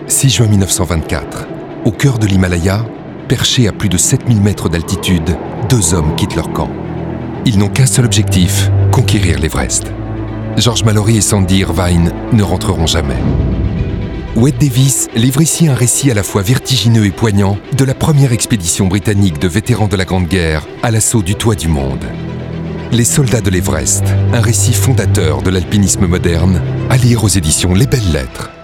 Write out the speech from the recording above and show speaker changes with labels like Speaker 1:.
Speaker 1: 6 juin 1924, au cœur de l'Himalaya, perchés à plus de 7000 mètres d'altitude, 2 hommes quittent leur camp. Ils n'ont qu'un seul objectif, conquérir l'Everest. George Mallory et Sandy Irvine ne rentreront jamais. Wade Davis livre ici un récit à la fois vertigineux et poignant de la première expédition britannique de vétérans de la Grande Guerre à l'assaut du toit du monde. Les soldats de l'Everest, un récit fondateur de l'alpinisme moderne, à lire aux éditions Les Belles Lettres.